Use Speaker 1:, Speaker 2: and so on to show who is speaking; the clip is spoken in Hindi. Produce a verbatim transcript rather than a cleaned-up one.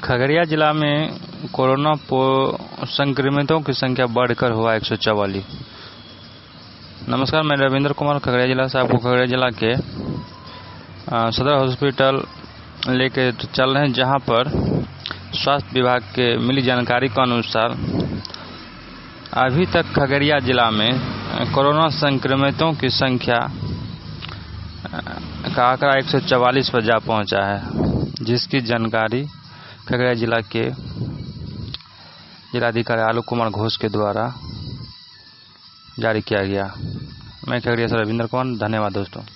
Speaker 1: खगड़िया जिला में कोरोना संक्रमितों की संख्या बढ़कर हुआ एक सौ चवालीस। नमस्कार, मैं रविंद्र कुमार खगड़िया जिला से आपको खगड़िया जिला के सदर हॉस्पिटल लेके चल रहे हैं, जहां पर स्वास्थ्य विभाग के मिली जानकारी के अनुसार अभी तक खगड़िया जिला में कोरोना संक्रमितों की संख्या का आंकड़ा एक सौ चवालीस पर जा पहुंचा है, जिसकी जानकारी खगड़िया जिला के जिलाधिकारी आलोक कुमार घोष के द्वारा जारी किया गया। मैं खगड़िया से रविंद्र कुमार, धन्यवाद दोस्तों।